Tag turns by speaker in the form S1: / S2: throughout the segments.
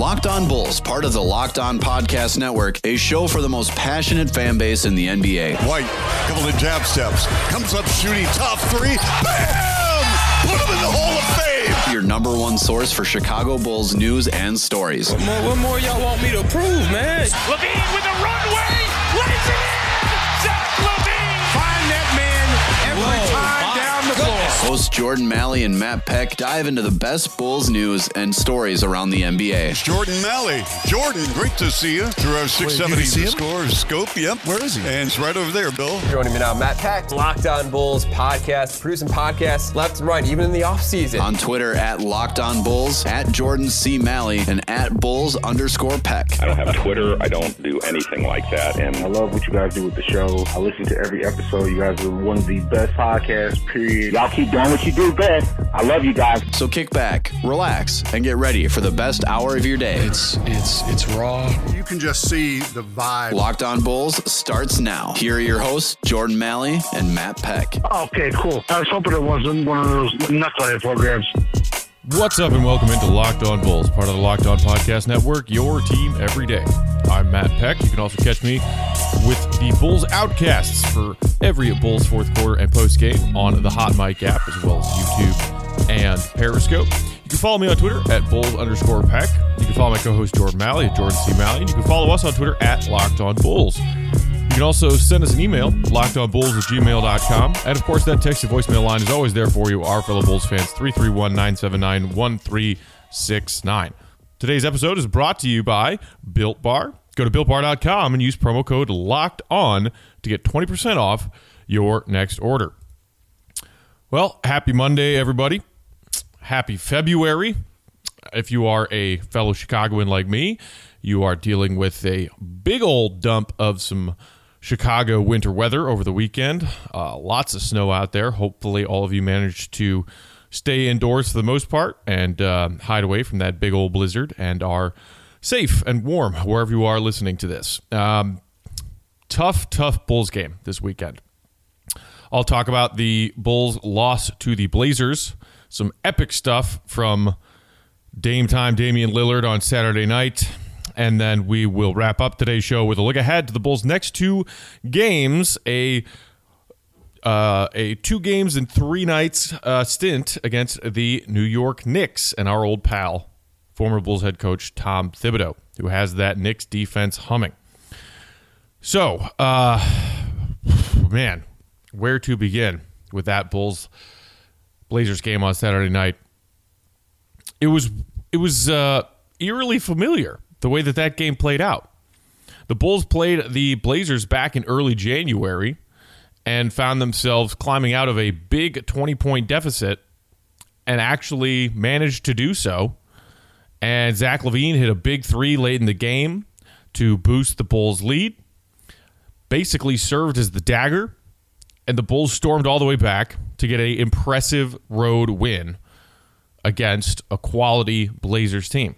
S1: Locked On Bulls, part of the Locked On Podcast Network, a show for the most passionate fan base in the NBA.
S2: White, couple of jab steps, comes up shooting, top three, bam! Put him in the Hall of Fame!
S1: Your number one source for Chicago Bulls news and stories.
S3: What more y'all want me to prove, man?
S4: LaVine with a runway, lays it in! Zach LaVine!
S5: Find that man every time down the floor.
S1: Hosts Jordan Malley and Matt Peck dive into the best Bulls news and stories around the NBA.
S2: Jordan Malley. Jordan, great to see you through our 670 score scope. Yep. Where is he? And it's right over there, Bill.
S6: Joining me now, Matt Peck, Locked On Bulls podcast, producing podcasts left and right, even in the offseason.
S1: On Twitter at Locked On Bulls, at Jordan C. Malley, and at Bulls_Peck.
S7: I don't have Twitter. I don't do anything like that. And
S8: I love what you guys do with the show. I listen to every episode. You guys are one of the best podcasts, period. Y'all keep doing what you do best. I love you guys.
S1: So kick back, relax, and get ready for the best hour of your day.
S5: It's raw.
S2: You can just see the vibe.
S1: Locked On Bulls starts now. Here are your hosts, Jordan Malley and Matt Peck.
S8: Okay, cool. I was hoping it wasn't one of those knucklehead programs.
S9: What's up and welcome into Locked On Bulls, part of the Locked On Podcast Network, your team every day. I'm Matt Peck. You can also catch me with the Bulls Outcasts for every Bulls fourth quarter and post game on the Hot Mic app, as well as YouTube and Periscope. You can follow me on Twitter at Bulls_Peck. You can follow my co-host Jordan Malley at Jordan C. Malley. And you can follow us on Twitter at Locked On Bulls. You can also send us an email, lockedonbulls@gmail.com. And of course, that text to voicemail line is always there for you, our fellow Bulls fans, 331-979-1369. Today's episode is brought to you by Built Bar. Go to BuiltBar.com and use promo code LOCKEDON to get 20% off your next order. Well, happy Monday, everybody. Happy February. If you are a fellow Chicagoan like me, you are dealing with a big old dump of some Chicago winter weather over the weekend. Lots of snow out there. Hopefully all of you managed to stay indoors for the most part and hide away from that big old blizzard and are safe and warm wherever you are listening to this. Tough Bulls game this weekend. I'll talk about the Bulls' loss to the Blazers. Some epic stuff from Dame Time Damian Lillard on Saturday night. And then we will wrap up today's show with a look ahead to the Bulls' next two games, a 2 games and 3 nights stint against the New York Knicks and our old pal, former Bulls head coach Tom Thibodeau, who has that Knicks defense humming. So, man, where to begin with that Bulls-Blazers game on Saturday night? It was eerily familiar, the way that game played out. The Bulls played the Blazers back in early January and found themselves climbing out of a big 20-point deficit and actually managed to do so. And Zach LaVine hit a big 3 late in the game to boost the Bulls' lead. Basically served as the dagger, and the Bulls stormed all the way back to get an impressive road win against a quality Blazers team.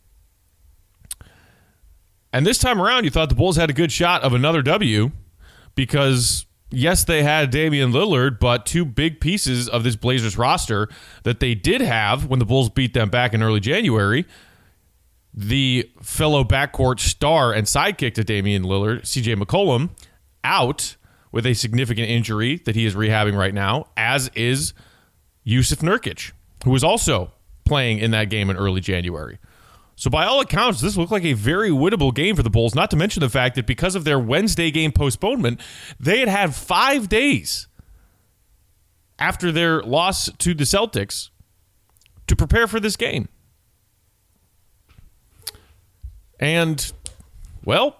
S9: And this time around, you thought the Bulls had a good shot of another W because, yes, they had Damian Lillard, but 2 big pieces of this Blazers roster that they did have when the Bulls beat them back in early January, the fellow backcourt star and sidekick to Damian Lillard, CJ McCollum, out with a significant injury that he is rehabbing right now, as is Jusuf Nurkic, who was also playing in that game in early January. So by all accounts, this looked like a very winnable game for the Bulls, not to mention the fact that because of their Wednesday game postponement, they had 5 days after their loss to the Celtics to prepare for this game. And, well,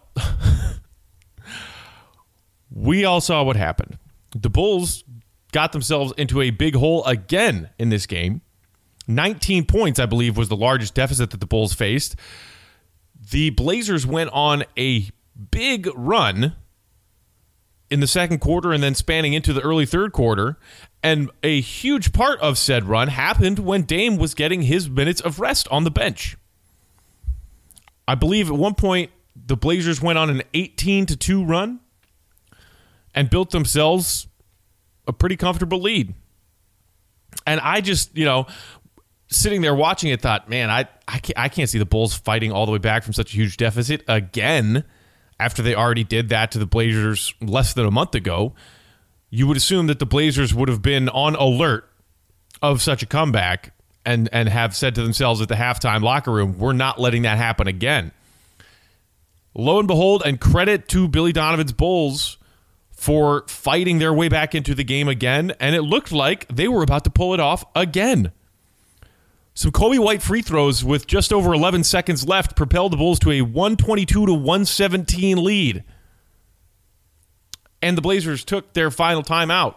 S9: we all saw what happened. The Bulls got themselves into a big hole again in this game. 19 points, I believe, was the largest deficit that the Bulls faced. The Blazers went on a big run in the second quarter and then spanning into the early third quarter. And a huge part of said run happened when Dame was getting his minutes of rest on the bench. I believe at one point the Blazers went on an 18-2 run and built themselves a pretty comfortable lead. And I just, sitting there watching it thought, man, I can't see the Bulls fighting all the way back from such a huge deficit again after they already did that to the Blazers less than a month ago. You would assume that the Blazers would have been on alert of such a comeback and have said to themselves at the halftime locker room, we're not letting that happen again. Lo and behold, and credit to Billy Donovan's Bulls for fighting their way back into the game again, and it looked like they were about to pull it off again. Some Kobe White free throws with just over 11 seconds left propelled the Bulls to a 122-117 lead. And the Blazers took their final timeout.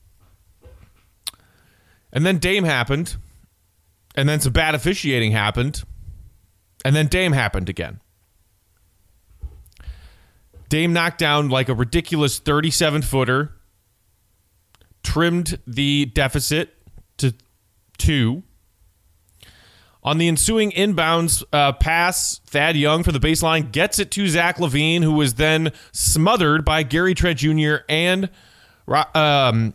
S9: And then Dame happened. And then some bad officiating happened. And then Dame happened again. Dame knocked down like a ridiculous 37-footer. Trimmed the deficit to 2. On the ensuing inbounds pass, Thad Young for the baseline gets it to Zach LaVine, who was then smothered by Gary Trent Jr. and Rodney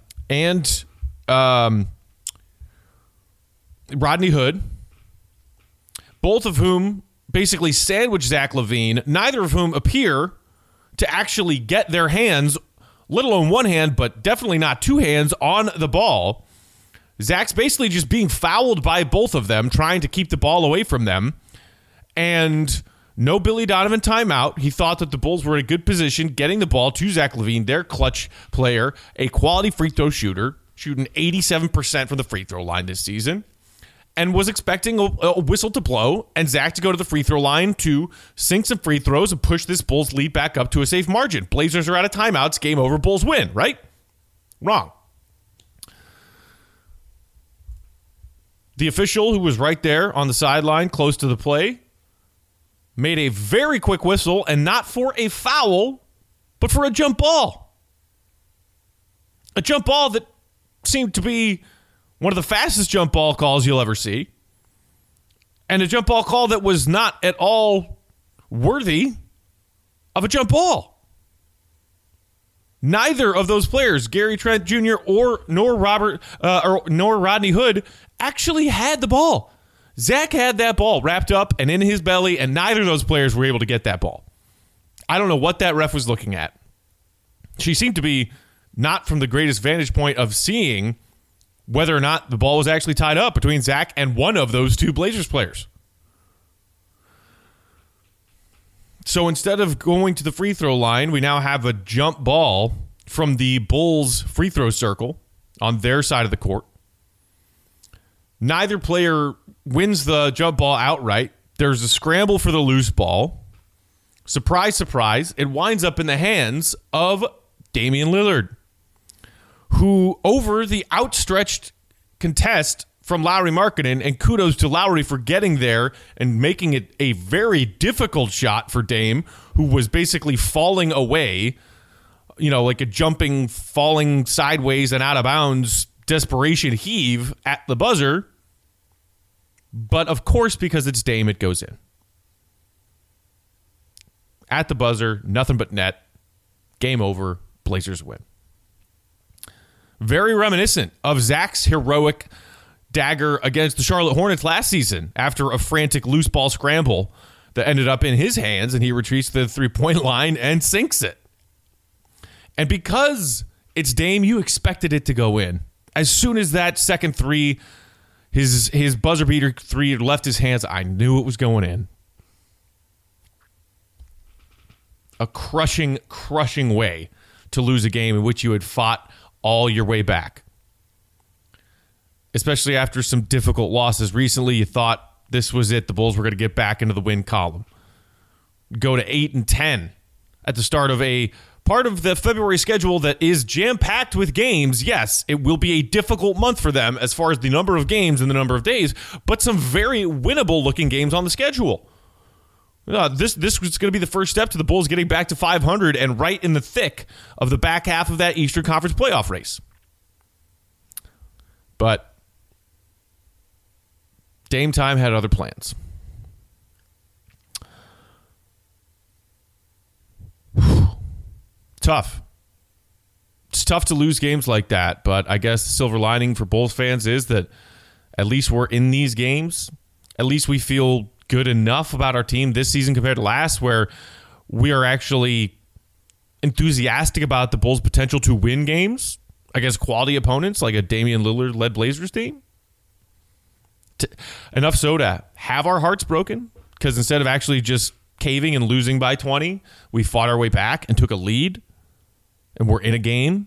S9: Hood, both of whom basically sandwiched Zach LaVine, neither of whom appear to actually get their hands, let alone one hand, but definitely not two hands, on the ball. Zach's basically just being fouled by both of them, trying to keep the ball away from them. And no Billy Donovan timeout. He thought that the Bulls were in a good position getting the ball to Zach LaVine, their clutch player, a quality free throw shooter, shooting 87% from the free throw line this season, and was expecting a whistle to blow and Zach to go to the free throw line to sink some free throws and push this Bulls lead back up to a safe margin. Blazers are out of timeouts. Game over. Bulls win, right? Wrong. The official, who was right there on the sideline close to the play, made a very quick whistle, and not for a foul, but for a jump ball. A jump ball that seemed to be one of the fastest jump ball calls you'll ever see, and a jump ball call that was not at all worthy of a jump ball. Neither of those players, Gary Trent Jr. nor Rodney Hood, actually had the ball. Zach had that ball wrapped up and in his belly, and neither of those players were able to get that ball. I don't know what that ref was looking at. She seemed to be not from the greatest vantage point of seeing whether or not the ball was actually tied up between Zach and one of those two Blazers players. So instead of going to the free throw line, we now have a jump ball from the Bulls free throw circle on their side of the court. Neither player wins the jump ball outright. There's a scramble for the loose ball. Surprise, surprise, it winds up in the hands of Damian Lillard, who, over the outstretched contest from Lauri Markkanen, and kudos to Lauri for getting there and making it a very difficult shot for Dame, who was basically falling away, like a jumping, falling sideways and out of bounds desperation heave at the buzzer. But of course, because it's Dame, it goes in. At the buzzer, nothing but net. Game over. Blazers win. Very reminiscent of Zach's heroic dagger against the Charlotte Hornets last season after a frantic loose ball scramble that ended up in his hands, and he retreats to the three-point line and sinks it. And because it's Dame, you expected it to go in. As soon as that second three, his buzzer beater three left his hands, I knew it was going in. A crushing way to lose a game in which you had fought all your way back. Especially after some difficult losses recently, you thought this was it. The Bulls were going to get back into the win column. Go to 8-10 at the start of a part of the February schedule that is jam-packed with games. Yes, it will be a difficult month for them as far as the number of games and the number of days, but some very winnable-looking games on the schedule. This was going to be the first step to the Bulls getting back to 500 and right in the thick of the back half of that Eastern Conference playoff race. But Dame Time had other plans. Tough. It's tough to lose games like that, but I guess the silver lining for Bulls fans is that At least we're in these games. At least we feel good enough about our team this season compared to last, where we are actually enthusiastic about the Bulls' potential to win games against quality opponents like a Damian Lillard-led Blazers team. Enough so to have our hearts broken, because instead of actually just caving and losing by 20, we fought our way back and took a lead, and we're in a game.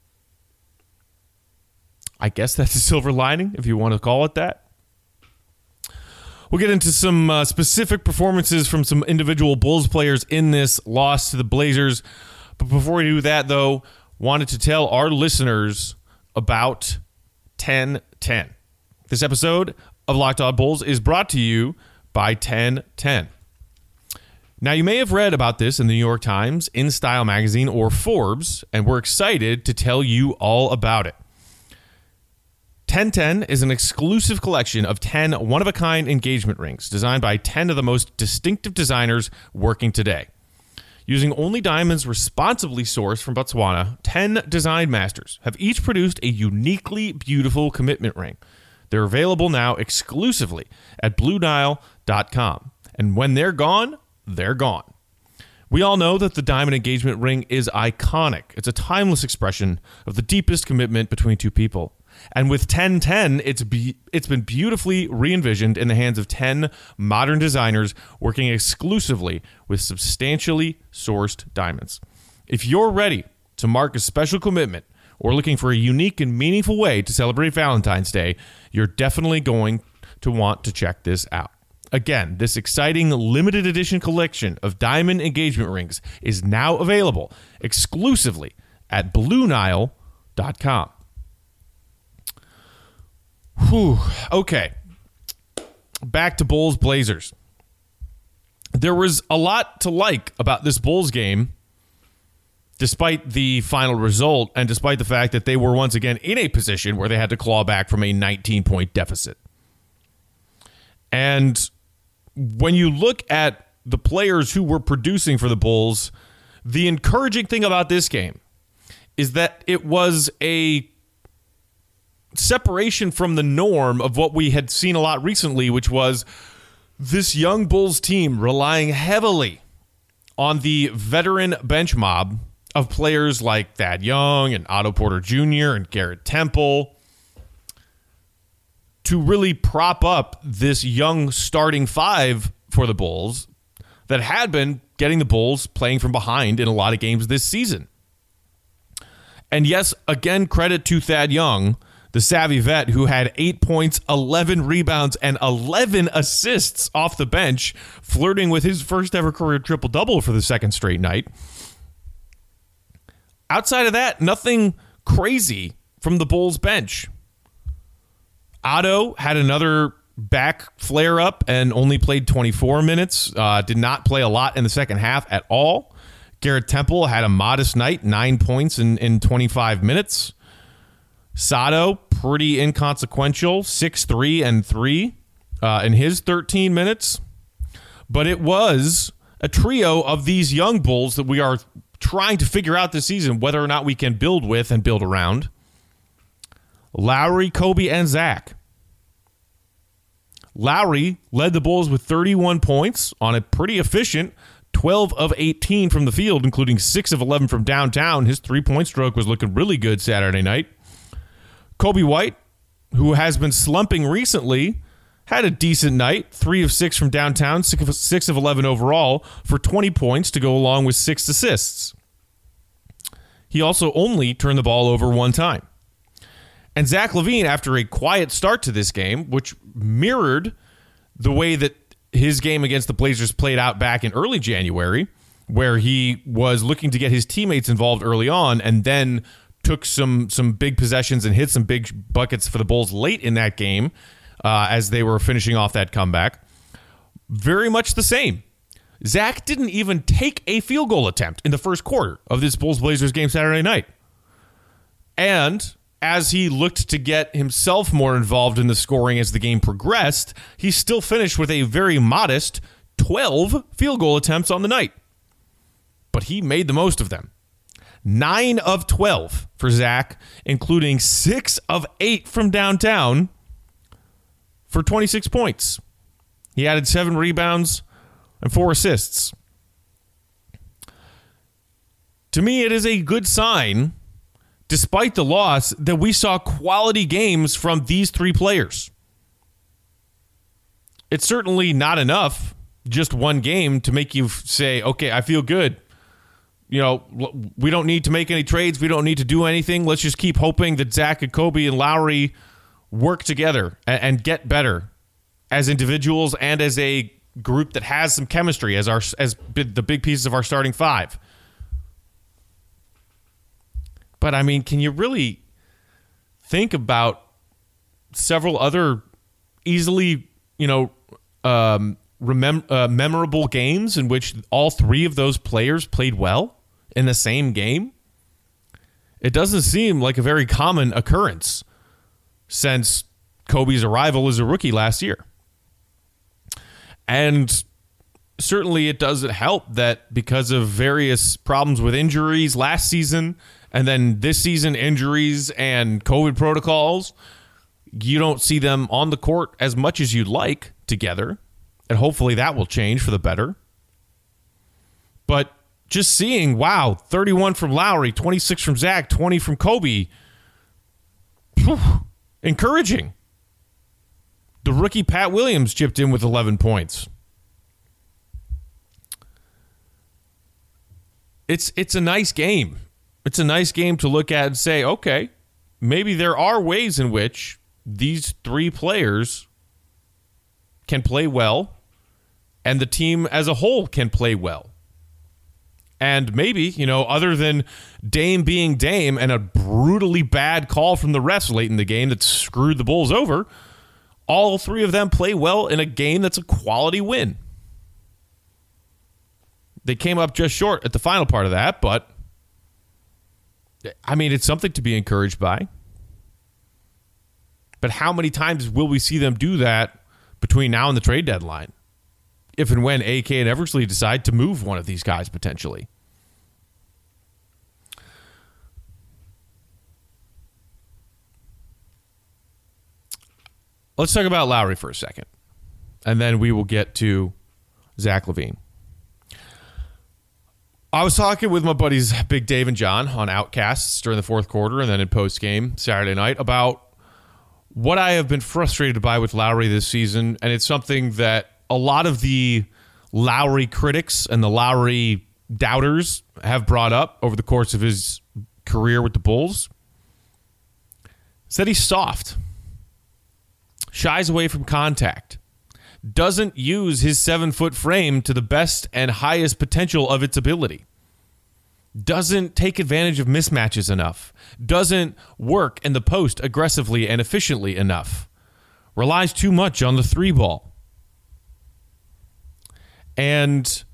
S9: I guess that's a silver lining, if you want to call it that. We'll get into some specific performances from some individual Bulls players in this loss to the Blazers. But before we do that, though, wanted to tell our listeners about 10-10. This episode of Locked On Bulls is brought to you by 10-10. Now, you may have read about this in the New York Times, InStyle Magazine, or Forbes, and we're excited to tell you all about it. 10-10 is an exclusive collection of 10 one-of-a-kind engagement rings designed by 10 of the most distinctive designers working today. Using only diamonds responsibly sourced from Botswana, 10 design masters have each produced a uniquely beautiful commitment ring. They're available now exclusively at BlueNile.com. And when they're gone, they're gone. We all know that the diamond engagement ring is iconic. It's a timeless expression of the deepest commitment between two people. And with 10-10, it's been beautifully re-envisioned in the hands of 10 modern designers working exclusively with substantially sourced diamonds. If you're ready to mark a special commitment or looking for a unique and meaningful way to celebrate Valentine's Day, you're definitely going to want to check this out. Again, this exciting limited edition collection of diamond engagement rings is now available exclusively at BlueNile.com. Whew. Okay. Back to Bulls Blazers. There was a lot to like about this Bulls game, despite the final result and despite the fact that they were once again in a position where they had to claw back from a 19-point deficit. And when you look at the players who were producing for the Bulls, the encouraging thing about this game is that it was a separation from the norm of what we had seen a lot recently, which was this young Bulls team relying heavily on the veteran bench mob of players like Thad Young and Otto Porter Jr. and Garrett Temple to really prop up this young starting five for the Bulls that had been getting the Bulls playing from behind in a lot of games this season. And yes, again, credit to Thad Young, the savvy vet who had 8 points, 11 rebounds, and 11 assists off the bench, flirting with his first ever career triple-double for the second straight night. Outside of that, nothing crazy from the Bulls bench. Otto had another back flare-up and only played 24 minutes. Did not play a lot in the second half at all. Garrett Temple had a modest night, 9 points in 25 minutes. Sato, pretty inconsequential, 6-3 and 3 in his 13 minutes. But it was a trio of these young Bulls that we are trying to figure out this season whether or not we can build with and build around. Lowry, Kobe, and Zach. Lowry led the Bulls with 31 points on a pretty efficient 12 of 18 from the field, including 6 of 11 from downtown. His three-point stroke was looking really good Saturday night. Kobe White, who has been slumping recently, had a decent night, 3 of 6 from downtown, 6 of 11 overall for 20 points to go along with 6 assists. He also only turned the ball over one time. And Zach LaVine, after a quiet start to this game, which mirrored the way that his game against the Blazers played out back in early January, where he was looking to get his teammates involved early on and then took some big possessions and hit some big buckets for the Bulls late in that game as they were finishing off that comeback. Very much the same. Zach didn't even take a field goal attempt in the first quarter of this Bulls-Blazers game Saturday night. And as he looked to get himself more involved in the scoring as the game progressed, he still finished with a very modest 12 field goal attempts on the night. But he made the most of them. 9 of 12 for Zach, including 6 of 8 from downtown. for 26 points. He added 7 rebounds and 4 assists. To me, it is a good sign, despite the loss, that we saw quality games from these 3 players. It's certainly not enough, just one game, to make you say, okay, I feel good. You know, we don't need to make any trades. We don't need to do anything. Let's just keep hoping that Zach and Kobe and Lowry work together and get better as individuals and as a group that has some chemistry as the big pieces of our starting 5. But, I mean, can you really think about several other easily, memorable games in which all 3 of those players played well in the same game? It doesn't seem like a very common occurrence since Kobe's arrival as a rookie last year. And certainly it doesn't help that because of various problems with injuries last season and then this season injuries and COVID protocols, you don't see them on the court as much as you'd like together. And hopefully that will change for the better. But just seeing, 31 from Lowry, 26 from Zach, 20 from Kobe. Encouraging. The rookie Pat Williams chipped in with 11 points. It's a nice game. It's a nice game to look at and say, okay, maybe there are ways in which these 3 players can play well and the team as a whole can play well. And maybe, other than Dame being Dame and a brutally bad call from the refs late in the game that screwed the Bulls over, all 3 of them play well in a game that's a quality win. They came up just short at the final part of that, but I mean, it's something to be encouraged by. But how many times will we see them do that between now and the trade deadline? If and when AK and Eversley decide to move one of these guys potentially. Let's talk about Lowry for a second. And then we will get to Zach LaVine. I was talking with my buddies Big Dave and John on Outcasts during the fourth quarter and then in post-game Saturday night about what I have been frustrated by with Lowry this season, and it's something that a lot of the Lowry critics and the Lowry doubters have brought up over the course of his career with the Bulls. It's that he's soft, shies away from contact, doesn't use his 7-foot frame to the best and highest potential of its ability, doesn't take advantage of mismatches enough, doesn't work in the post aggressively and efficiently enough, relies too much on the 3 ball. And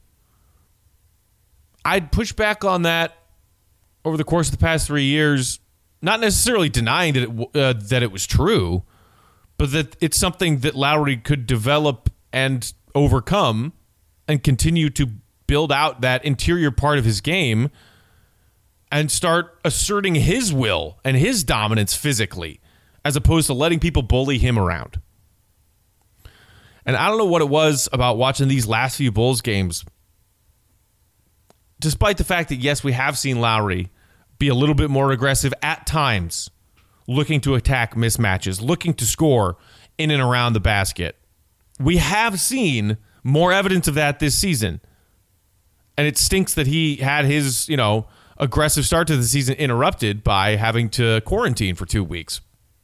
S9: I'd push back on that over the course of the past 3 years, not necessarily denying that it was true, but that it's something that Lowry could develop and overcome and continue to build out that interior part of his game and start asserting his will and his dominance physically, as opposed to letting people bully him around. And I don't know what it was about watching these last few Bulls games, despite the fact that, yes, we have seen Lowry be a little bit more aggressive at times, looking to attack mismatches, looking to score in and around the basket. We have seen more evidence of that this season. And it stinks that he had his, aggressive start to the season interrupted by having to quarantine for 2 weeks.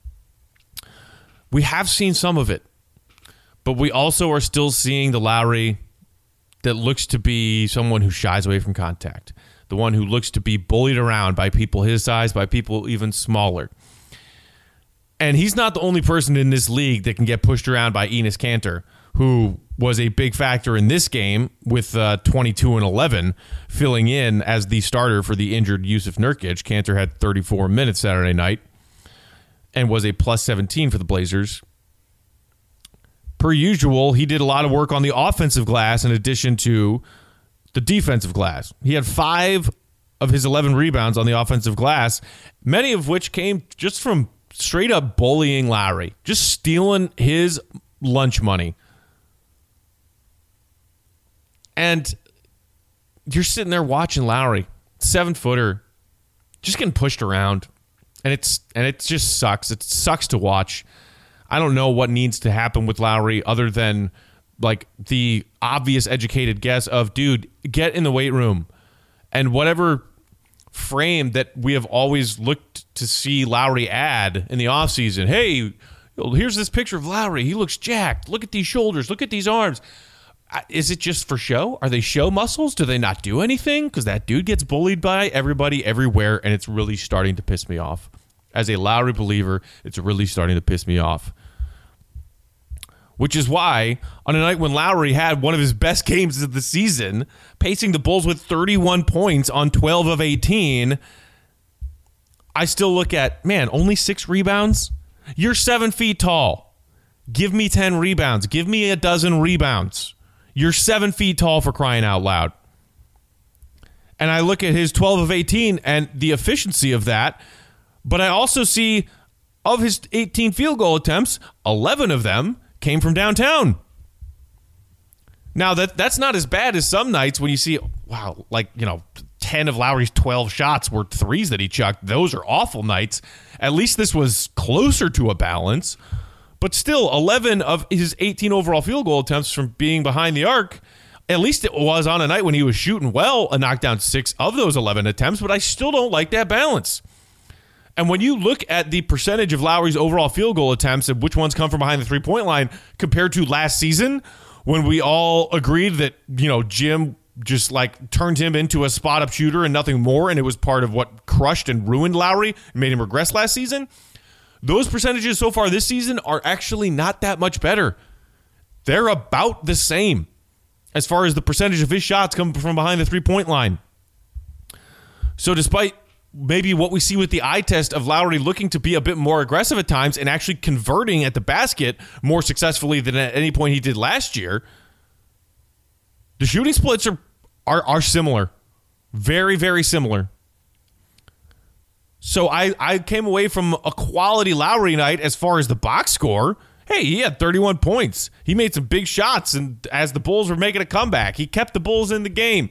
S9: We have seen some of it, but we also are still seeing the Lowry that looks to be someone who shies away from contact, the one who looks to be bullied around by people his size, by people even smaller. And he's not the only person in this league that can get pushed around by Enes Kanter, who was a big factor in this game with 22 and 11, filling in as the starter for the injured Yusuf Nurkic. Kanter had 34 minutes Saturday night and was a plus 17 for the Blazers. Per usual, he did a lot of work on the offensive glass in addition to the defensive glass. He had 5 of his 11 rebounds on the offensive glass, many of which came just from straight up bullying Lowry, just stealing his lunch money. And you're sitting there watching Lowry, 7-footer, just getting pushed around. And it just sucks. It sucks to watch. I don't know what needs to happen with Lowry other than like the obvious educated guess of, dude, get in the weight room. And whatever frame that we have always looked to see Lowry add in the offseason. Hey, here's this picture of Lowry. He looks jacked. Look at these shoulders. Look at these arms. Is it just for show? Are they show muscles? Do they not do anything? Because that dude gets bullied by everybody everywhere, and it's really starting to piss me off. As a Lowry believer, it's really starting to piss me off. Which is why, on a night when Lowry had one of his best games of the season, pacing the Bulls with 31 points on 12 of 18, I still look at, man, only 6 rebounds? You're 7 feet tall. Give me 10 rebounds. Give me a dozen rebounds. You're 7 feet tall, for crying out loud. And I look at his 12 of 18 and the efficiency of that, but I also see of his 18 field goal attempts, 11 of them came from downtown. Now, that's not as bad as some nights when you see, wow, 10 of Lowry's 12 shots were threes that he chucked. Those are awful nights. At least this was closer to a balance. But still, 11 of his 18 overall field goal attempts from being behind the arc, at least it was on a night when he was shooting well, a knockdown 6 of those 11 attempts, but I still don't like that balance. And when you look at the percentage of Lowry's overall field goal attempts and which ones come from behind the three-point line compared to last season, when we all agreed that, Jim just turned him into a spot-up shooter and nothing more, and it was part of what crushed and ruined Lowry and made him regress last season, those percentages so far this season are actually not that much better. They're about the same as far as the percentage of his shots come from behind the three-point line. So despite maybe what we see with the eye test of Lowry looking to be a bit more aggressive at times and actually converting at the basket more successfully than at any point he did last year, the shooting splits are similar. Very, very similar. So I came away from a quality Lowry night as far as the box score. Hey, he had 31 points. He made some big shots, and as the Bulls were making a comeback, he kept the Bulls in the game.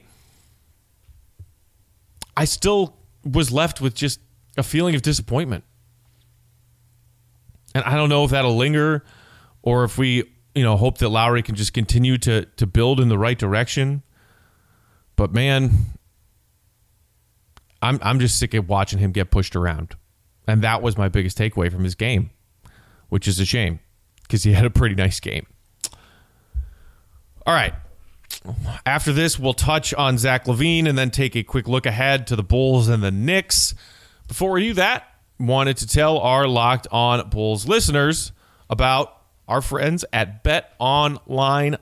S9: I still was left with just a feeling of disappointment. And I don't know if that'll linger or if we, hope that Lowry can just continue to build in the right direction. But man, I'm just sick of watching him get pushed around. And that was my biggest takeaway from his game, which is a shame because he had a pretty nice game. All right. After this, we'll touch on Zach LaVine and then take a quick look ahead to the Bulls and the Knicks. Before we do that, wanted to tell our Locked On Bulls listeners about our friends at betonline.ag.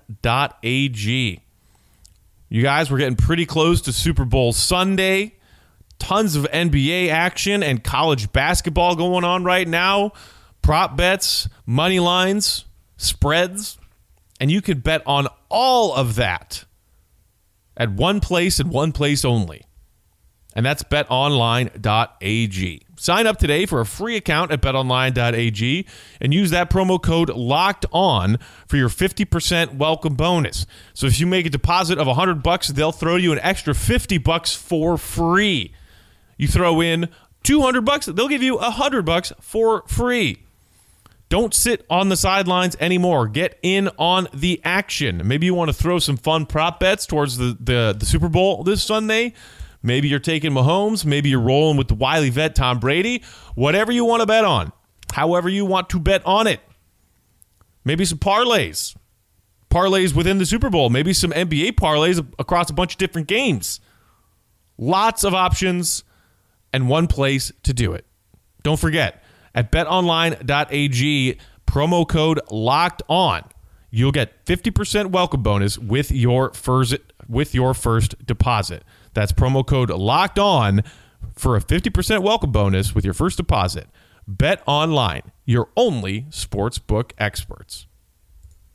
S9: You guys, we're getting pretty close to Super Bowl Sunday. Tons of NBA action and college basketball going on right now. Prop bets, money lines, spreads. And you can bet on all of that at one place and one place only. And that's betonline.ag. Sign up today for a free account at betonline.ag and use that promo code LOCKEDON for your 50% welcome bonus. So if you make a deposit of $100, they'll throw you an extra $50 for free. You throw in $200, they'll give you $100 for free. Don't sit on the sidelines anymore. Get in on the action. Maybe you want to throw some fun prop bets towards the Super Bowl this Sunday. Maybe you're taking Mahomes. Maybe you're rolling with the wily vet Tom Brady. Whatever you want to bet on. However you want to bet on it. Maybe some parlays. Parlays within the Super Bowl. Maybe some NBA parlays across a bunch of different games. Lots of options and one place to do it. Don't forget, at betonline.ag, promo code LOCKEDON, you'll get 50% welcome bonus with your first deposit. That's promo code LOCKEDON for a 50% welcome bonus with your first deposit. Bet Online, your only sportsbook experts.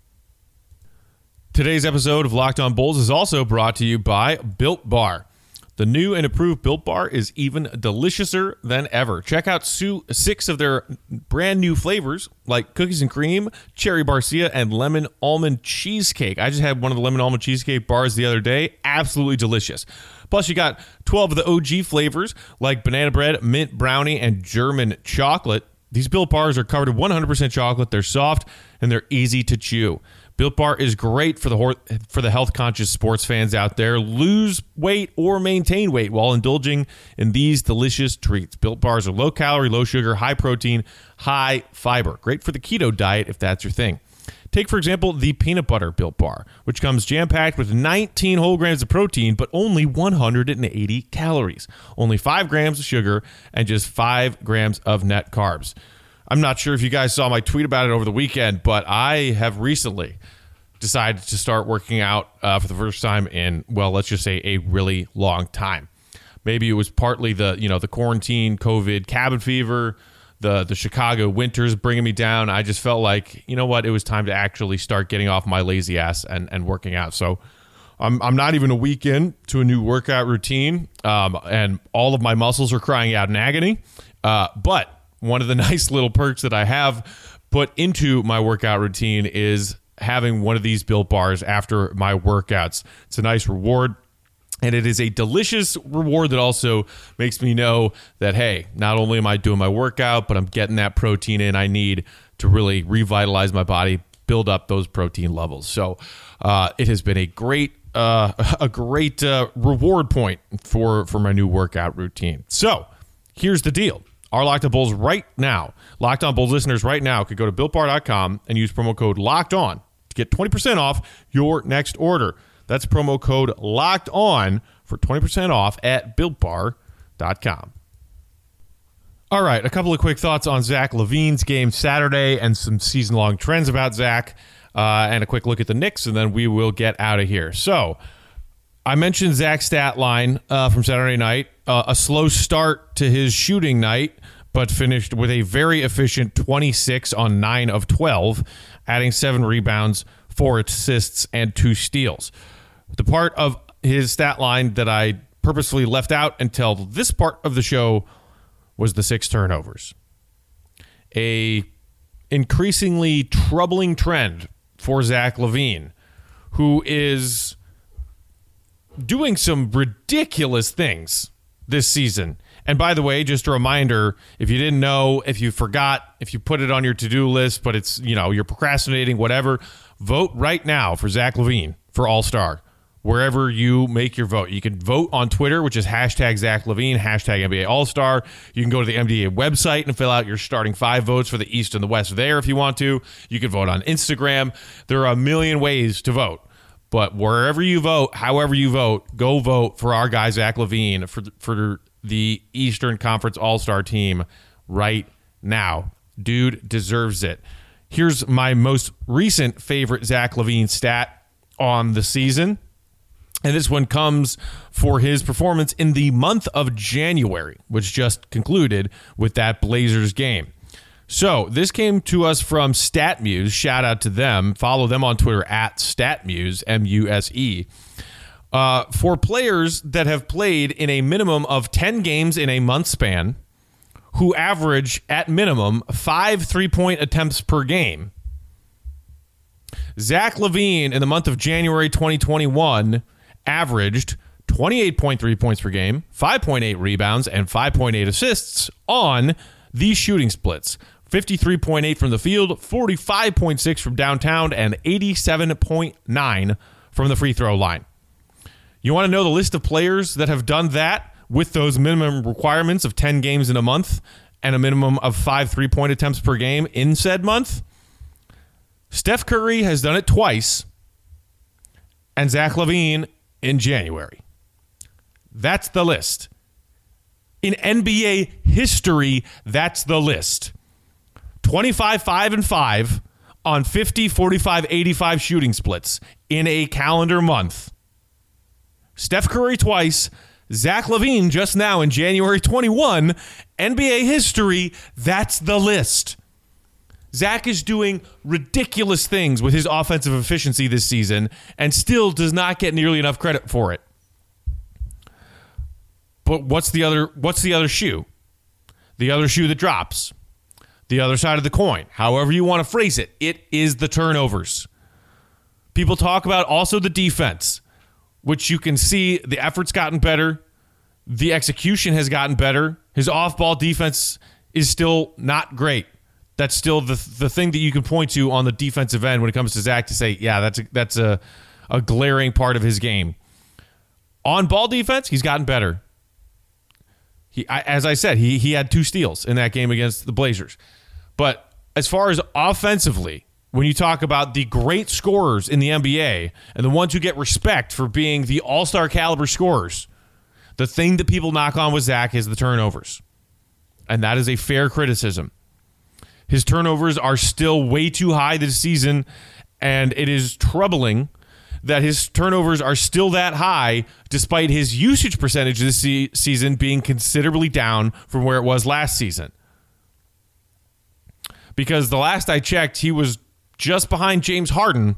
S9: Today's episode of Locked On Bulls is also brought to you by Built Bar. The new and improved Built Bar is even deliciouser than ever. Check out 6 of their brand new flavors like cookies and cream, cherry barcia, and lemon almond cheesecake. I just had one of the lemon almond cheesecake bars the other day. Absolutely delicious. Plus, you got 12 of the OG flavors like banana bread, mint brownie, and German chocolate. These Built Bars are covered in 100% chocolate. They're soft, and they're easy to chew. Built Bar is great for the health-conscious sports fans out there. Lose weight or maintain weight while indulging in these delicious treats. Built Bars are low-calorie, low-sugar, high-protein, high-fiber. Great for the keto diet if that's your thing. Take, for example, the Peanut Butter Built Bar, which comes jam-packed with 19 whole grams of protein, but only 180 calories. Only 5 grams of sugar and just 5 grams of net carbs. I'm not sure if you guys saw my tweet about it over the weekend, but I have recently decided to start working out for the first time in, well, let's just say a really long time. Maybe it was partly the quarantine, COVID, cabin fever, the Chicago winters bringing me down. I just felt like, you know what, it was time to actually start getting off my lazy ass and working out. So I'm not even a week in to a new workout routine, and all of my muscles are crying out in agony. But one of the nice little perks that I have put into my workout routine is having one of these Built Bars after my workouts. It's a nice reward, and it is a delicious reward that also makes me know that, hey, not only am I doing my workout, but I'm getting that protein in I need to really revitalize my body, build up those protein levels. So it has been a great reward point for my new workout routine. So here's the deal. Our Locked On Bulls right now, Locked On Bulls listeners right now could go to BuiltBar.com and use promo code Locked On to get 20% off your next order. That's promo code Locked On for 20% off at BuiltBar.com. All right, a couple of quick thoughts on Zach LaVine's game Saturday and some season-long trends about Zach, and a quick look at the Knicks, and then we will get out of here. So I mentioned Zach's stat line from Saturday night. A slow start to his shooting night, but finished with a very efficient 26 on 9 of 12, adding 7 rebounds, 4 assists, and 2 steals. The part of his stat line that I purposefully left out until this part of the show was the 6 turnovers. A increasingly troubling trend for Zach LaVine, who is doing some ridiculous things this season. And by the way, just a reminder, if you didn't know, if you forgot, if you put it on your to-do list, but it's, you're procrastinating, whatever, vote right now for Zach LaVine for All-Star, wherever you make your vote. You can vote on Twitter, which is hashtag Zach LaVine, hashtag NBA All-Star. You can go to the NBA website and fill out your starting 5 votes for the East and the West there if you want to. You can vote on Instagram. There are a million ways to vote. But wherever you vote, however you vote, go vote for our guy Zach LaVine for the Eastern Conference All-Star team right now. Dude deserves it. Here's my most recent favorite Zach LaVine stat on the season. And this one comes for his performance in the month of January, which just concluded with that Blazers game. So this came to us from StatMuse. Shout out to them. Follow them on Twitter at StatMuse, M-U-S-E. For players that have played in a minimum of 10 games in a month span, who average at minimum 5 3-point attempts per game, Zach LaVine in the month of January 2021 averaged 28.3 points per game, 5.8 rebounds, and 5.8 assists on these shooting splits. 53.8 from the field, 45.6 from downtown, and 87.9 from the free throw line. You want to know the list of players that have done that with those minimum requirements of 10 games in a month and a minimum of 5 3-point attempts per game in said month? Steph Curry has done it twice, and Zach LaVine in January. That's the list. In NBA history, that's the list. 25, 5, and 5 on 50, 45, 85 shooting splits in a calendar month. Steph Curry twice, Zach LaVine just now in January 21. NBA history, that's the list. Zach is doing ridiculous things with his offensive efficiency this season and still does not get nearly enough credit for it. But what's the other shoe? The other shoe that drops. The other side of the coin. However you want to phrase it. It is the turnovers. People talk about also the defense, which you can see the effort's gotten better. The execution has gotten better. His off-ball defense is still not great. That's still the thing that you can point to on the defensive end when it comes to Zach to say, yeah, that's a glaring part of his game. On ball defense, he's gotten better. As I said, he had 2 steals in that game against the Blazers. But as far as offensively, when you talk about the great scorers in the NBA and the ones who get respect for being the all-star caliber scorers, the thing that people knock on with Zach is the turnovers. And that is a fair criticism. His turnovers are still way too high this season, and it is troubling that his turnovers are still that high despite his usage percentage this season being considerably down from where it was last season. Because the last I checked, he was just behind James Harden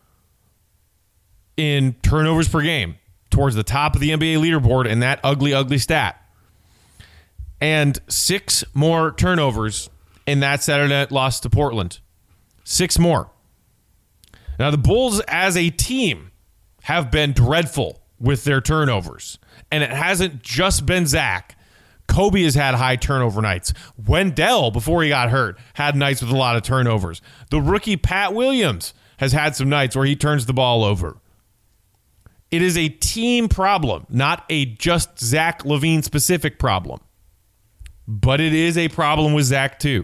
S9: in turnovers per game, towards the top of the NBA leaderboard in that ugly, ugly stat. And 6 more turnovers in that Saturday night loss to Portland. 6 more. Now, the Bulls as a team have been dreadful with their turnovers. And it hasn't just been Zach. Kobe has had high turnover nights. Wendell, before he got hurt, had nights with a lot of turnovers. The rookie Pat Williams has had some nights where he turns the ball over. It is a team problem, not a just Zach LaVine specific problem. But it is a problem with Zach too.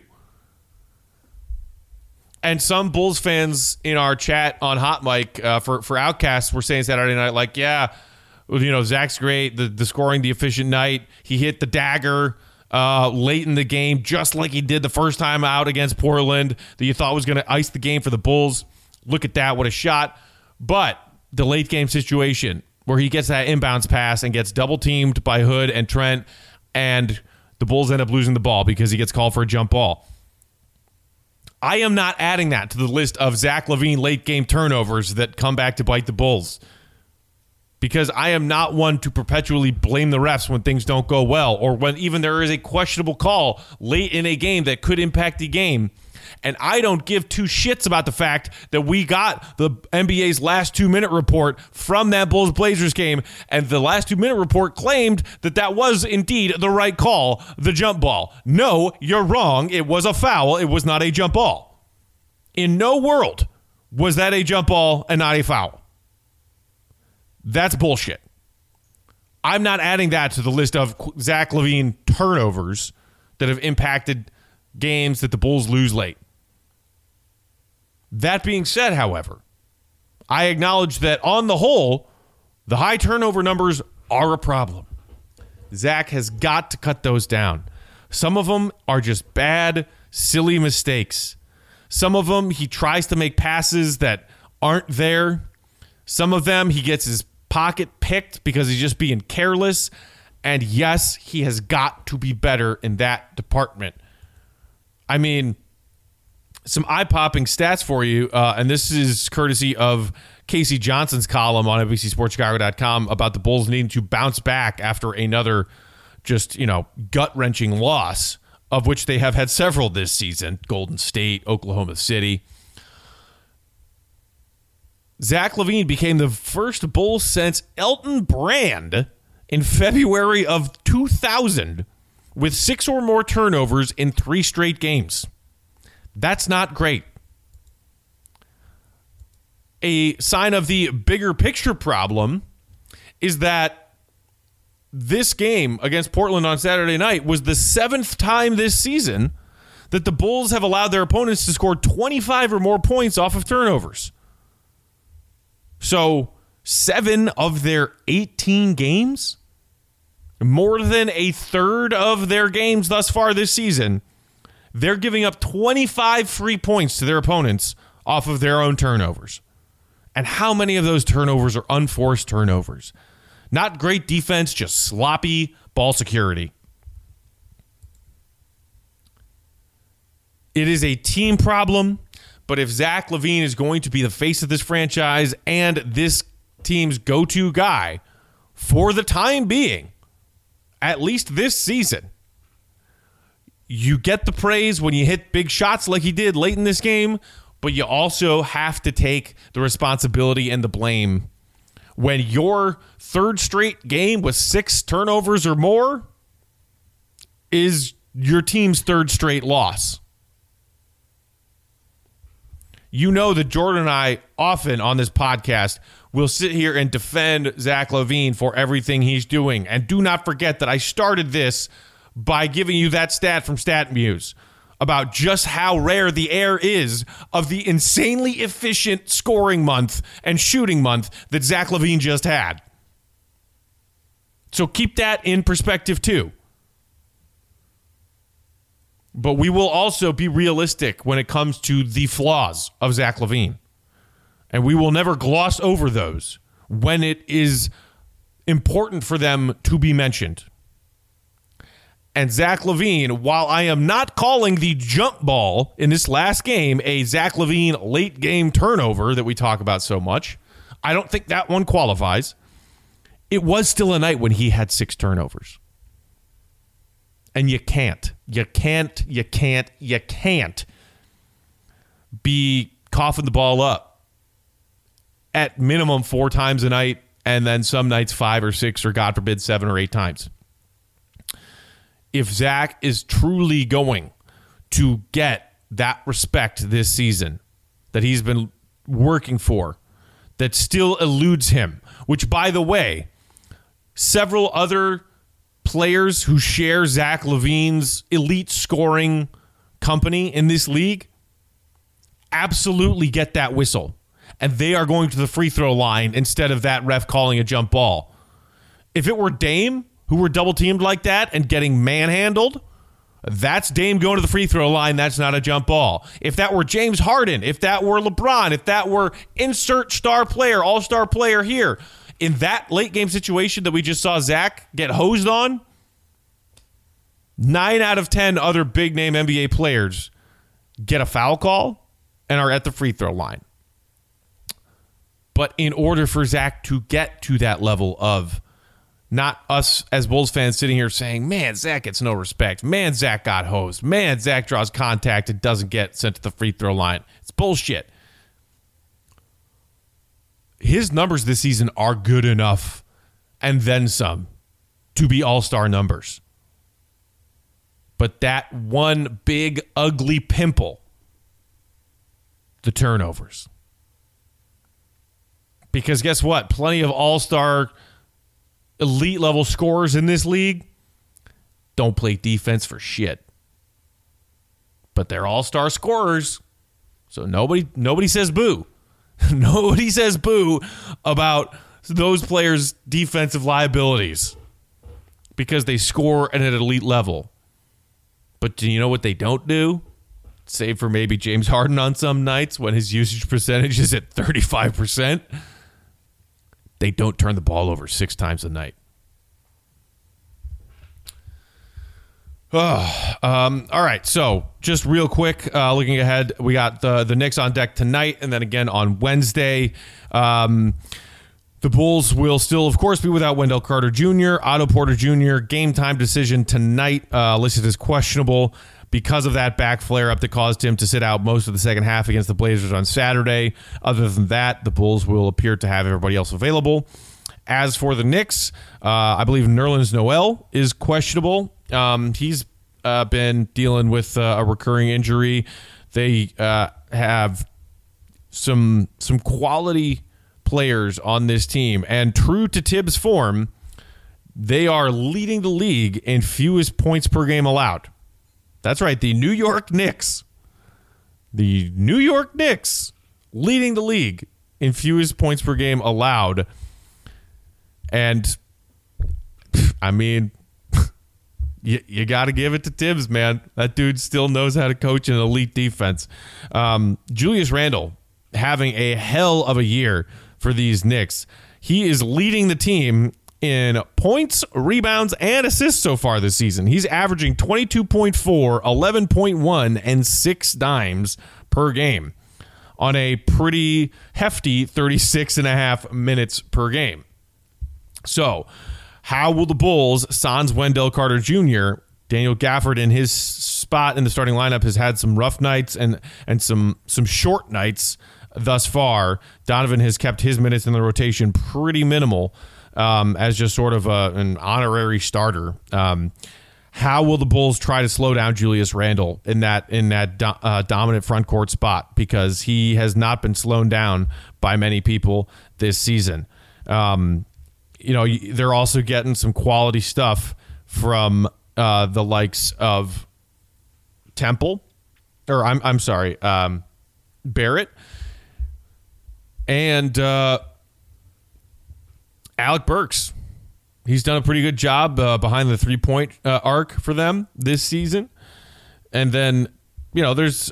S9: And some Bulls fans in our chat on Hot Mic for Outcasts were saying Saturday night, like, yeah, you know, Zach's great, the scoring, the efficient night. He hit the dagger late in the game, just like he did the first time out against Portland that you thought was going to ice the game for the Bulls. Look at that, what a shot. But the late game situation where he gets that inbounds pass and gets double teamed by Hood and Trent, and the Bulls end up losing the ball because he gets called for a jump ball. I am not adding that to the list of Zach LaVine late game turnovers that come back to bite the Bulls, because I am not one to perpetually blame the refs when things don't go well, or when even there is a questionable call late in a game that could impact the game. And I don't give 2 shits about the fact that we got the NBA's last 2-minute report from that Bulls-Blazers game, and the last 2-minute report claimed that was indeed the right call, the jump ball. No, you're wrong. It was a foul. It was not a jump ball. In no world was that a jump ball and not a foul. That's bullshit. I'm not adding that to the list of Zach LaVine turnovers that have impacted games that the Bulls lose late. That being said, however, I acknowledge that on the whole, the high turnover numbers are a problem. Zach has got to cut those down. Some of them are just bad, silly mistakes. Some of them he tries to make passes that aren't there. Some of them he gets his pocket picked because he's just being careless. And yes, he has got to be better in that department. I mean, some eye-popping stats for you, and this is courtesy of Casey Johnson's column on NBCSportsChicago.com about the Bulls needing to bounce back after another just, gut-wrenching loss, of which they have had several this season: Golden State, Oklahoma City. Zach LaVine became the first Bull since Elton Brand in February of 2000 with 6 or more turnovers in 3 straight games. That's not great. A sign of the bigger picture problem is that this game against Portland on Saturday night was the 7th time this season that the Bulls have allowed their opponents to score 25 or more points off of turnovers. So 7 of their 18 games, more than a third of their games thus far this season, they're giving up 25 free points to their opponents off of their own turnovers. And how many of those turnovers are unforced turnovers? Not great defense, just sloppy ball security. It is a team problem, but if Zach LaVine is going to be the face of this franchise and this team's go-to guy for the time being, at least this season. You get the praise when you hit big shots like he did late in this game, but you also have to take the responsibility and the blame when your third straight game with 6 turnovers or more is your team's third straight loss. You know that Jordan and I often on this podcast will sit here and defend Zach LaVine for everything he's doing. And do not forget that I started this by giving you that stat from StatMuse about just how rare the air is of the insanely efficient scoring month and shooting month that Zach LaVine just had. So keep that in perspective too. But we will also be realistic when it comes to the flaws of Zach LaVine. And we will never gloss over those when it is important for them to be mentioned. And Zach LaVine, while I am not calling the jump ball in this last game a Zach LaVine late game turnover that we talk about so much, I don't think that one qualifies. It was still a night when he had 6 turnovers. And you can't be coughing the ball up at minimum 4 times a night, and then some nights 5 or 6, or God forbid 7 or 8 times. If Zach is truly going to get that respect this season that he's been working for, that still eludes him, which, by the way, several other players who share Zach LaVine's elite scoring company in this league absolutely get that whistle. And they are going to the free throw line instead of that ref calling a jump ball. If it were Dame, who were double teamed like that and getting manhandled, that's Dame going to the free throw line. That's not a jump ball. If that were James Harden, if that were LeBron, if that were insert star player, all-star player here, in that late game situation that we just saw Zach get hosed on, 9 out of 10 other big name NBA players get a foul call and are at the free throw line. But in order for Zach to get to that level of not us as Bulls fans sitting here saying, man, Zach gets no respect. Man, Zach got hosed. Man, Zach draws contact and doesn't get sent to the free throw line. It's bullshit. His numbers this season are good enough, and then some, to be all-star numbers. But that one big, ugly pimple, the turnovers. Because guess what? Plenty of all-star elite level scorers in this league don't play defense for shit. But they're all-star scorers. So nobody says boo. Nobody says boo about those players' defensive liabilities because they score at an elite level. But do you know what they don't do? Save for maybe James Harden on some nights when his usage percentage is at 35%. They don't turn the ball over 6 times a night. All right, so just real quick, looking ahead, we got the Knicks on deck tonight and then again on Wednesday. The Bulls will still, of course, be without Wendell Carter Jr., Otto Porter Jr. Game time decision tonight listed as questionable because of that back flare-up that caused him to sit out most of the second half against the Blazers on Saturday. Other than that, the Bulls will appear to have everybody else available. As for the Knicks, I believe Nerlens Noel is questionable. He's been dealing with a recurring injury. They have some quality players on this team, and true to Tibbs' form, they are leading the league in fewest points per game allowed. That's right, the New York Knicks. The New York Knicks leading the league in fewest points per game allowed. And, I mean, you got to give it to Tibbs, man. That dude still knows how to coach an elite defense. Julius Randle having a hell of a year for these Knicks. He is leading the team in points, rebounds, and assists so far this season. He's averaging 22.4, 11.1, and 6 dimes per game on a pretty hefty 36.5 minutes per game. So, how will the Bulls, sans Wendell Carter Jr., Daniel Gafford in his spot in the starting lineup has had some rough nights and some short nights thus far. Donovan has kept his minutes in the rotation pretty minimal as just sort of an honorary starter. How will the Bulls try to slow down Julius Randle in that dominant front court spot? Because he has not been slowed down by many people this season. They're also getting some quality stuff from the likes of Temple, or I'm sorry, Barrett, and Alec Burks. He's done a pretty good job behind the 3-point arc for them this season. And then, there's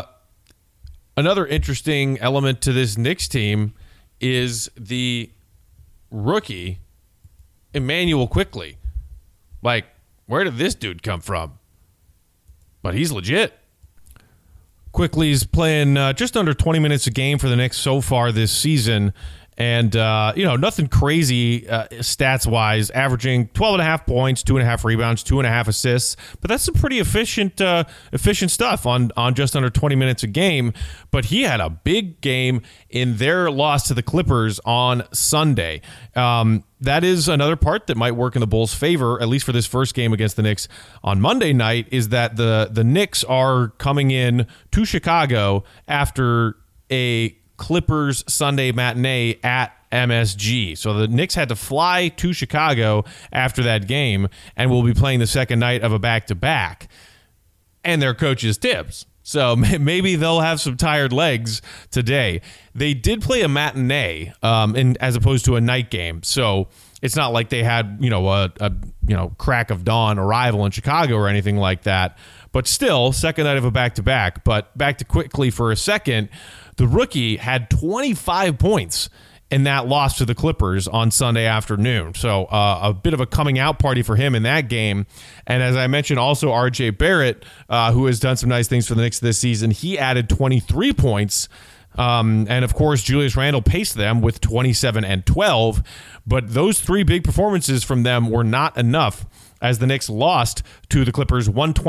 S9: another interesting element to this Knicks team is the rookie, Emmanuel Quickley. Like, where did this dude come from? But he's legit. Quickley's playing just under 20 minutes a game for the Knicks so far this season. And, nothing crazy stats-wise, averaging 12.5 points, 2.5 rebounds, 2.5 assists. But that's some pretty efficient stuff on just under 20 minutes a game. But he had a big game in their loss to the Clippers on Sunday. That is another part that might work in the Bulls' favor, at least for this first game against the Knicks on Monday night, is that the Knicks are coming in to Chicago after a Clippers Sunday matinee at MSG. So the Knicks had to fly to Chicago after that game and will be playing the second night of a back-to-back. And their coach's tips. So maybe they'll have some tired legs today. They did play a matinee as opposed to a night game. So it's not like they had, a crack of dawn arrival in Chicago or anything like that. But still, second night of a back-to-back. But back to Quickley for a second. The rookie had 25 points in that loss to the Clippers on Sunday afternoon. So a bit of a coming out party for him in that game. And as I mentioned, also R.J. Barrett, who has done some nice things for the Knicks this season, he added 23 points. And, of course, Julius Randle paced them with 27 and 12. But those three big performances from them were not enough as the Knicks lost to the Clippers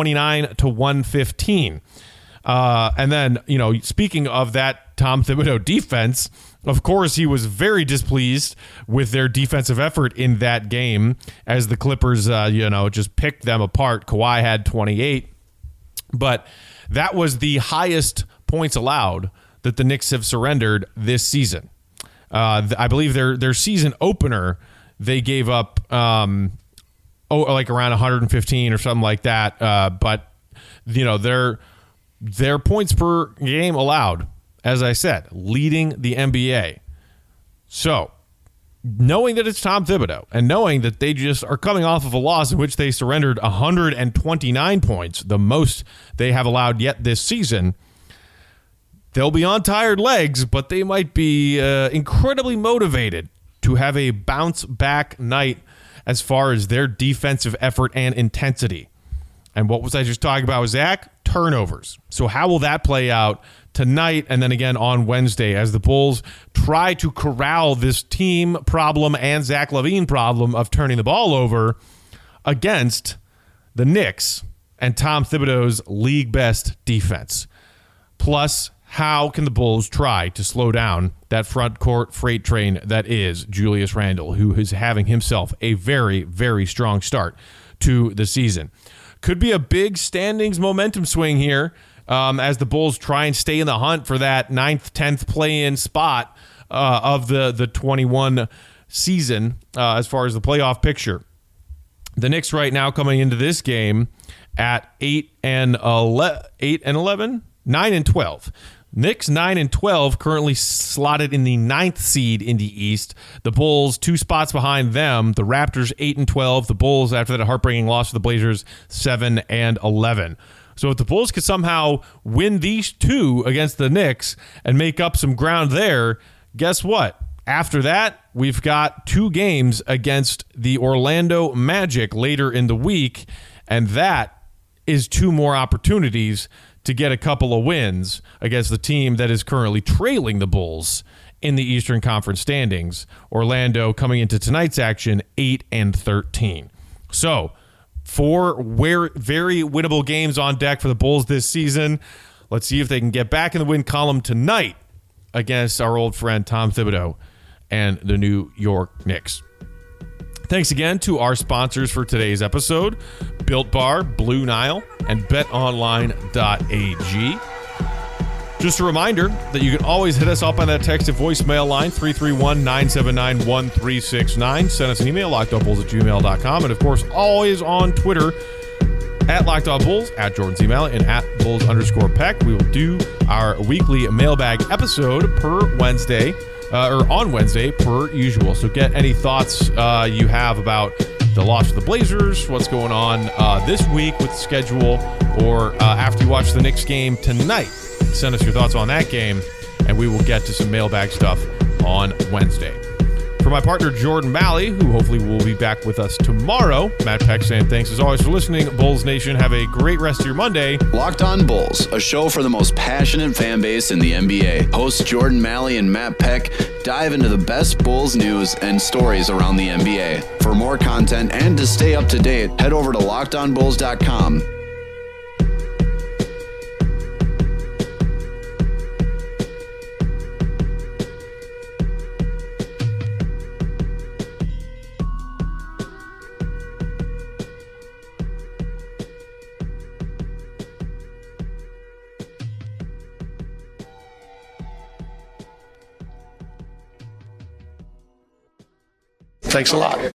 S9: 129-115. And then, speaking of that Tom Thibodeau defense, of course, he was very displeased with their defensive effort in that game as the Clippers, just picked them apart. Kawhi had 28, but that was the highest points allowed that the Knicks have surrendered this season. I believe their season opener, they gave up like around 115 or something like that. But their points per game allowed, as I said, leading the NBA. So, knowing that it's Tom Thibodeau and knowing that they just are coming off of a loss in which they surrendered 129 points, the most they have allowed yet this season, they'll be on tired legs, but they might be incredibly motivated to have a bounce-back night as far as their defensive effort and intensity. And what was I just talking about with Zach? Turnovers. So how will that play out tonight and then again on Wednesday as the Bulls try to corral this team problem and Zach LaVine problem of turning the ball over against the Knicks and Tom Thibodeau's league best defense? Plus, how can the Bulls try to slow down that front court freight train that is Julius Randle, who is having himself a very, very strong start to the season? Could be a big standings momentum swing here as the Bulls try and stay in the hunt for that 9th, 10th play-in spot of the 21 season as far as the playoff picture. The Knicks right now coming into this game at 8 and 11, 9 and 12. Knicks 9 and 12 currently slotted in the 9th seed in the East. The Bulls 2 spots behind them. The Raptors 8 and 12. The Bulls, after that heartbreaking loss to the Blazers, 7 and 11. So if the Bulls could somehow win these two against the Knicks and make up some ground there, guess what? After that, we've got 2 games against the Orlando Magic later in the week, and that is 2 more opportunities to get a couple of wins against the team that is currently trailing the Bulls in the Eastern Conference standings. Orlando coming into tonight's action 8-13. So, 4 very winnable games on deck for the Bulls this season. Let's see if they can get back in the win column tonight against our old friend Tom Thibodeau and the New York Knicks. Thanks again to our sponsors for today's episode, Built Bar, Blue Nile, and BetOnline.ag. Just a reminder that you can always hit us up on that text and voicemail line, 331-979-1369. Send us an email, lockedonbulls@gmail.com. And, of course, always on Twitter, @LockedOnBulls, @Jordan Z. Mallett, and @Bulls_Peck. We will do our weekly mailbag episode per Wednesday, or on Wednesday per usual. So get any thoughts you have about the loss of the Blazers, what's going on this week with the schedule, or after you watch the Knicks game tonight. Send us your thoughts on that game, and we will get to some mailbag stuff on Wednesday. For my partner, Jordan Malley, who hopefully will be back with us tomorrow, Matt Peck saying thanks as always for listening. Bulls Nation, have a great rest of your Monday.
S1: Locked On Bulls, a show for the most passionate fan base in the NBA. Hosts Jordan Malley and Matt Peck dive into the best Bulls news and stories around the NBA. For more content and to stay up to date, head over to LockedOnBulls.com.
S10: Thanks a lot.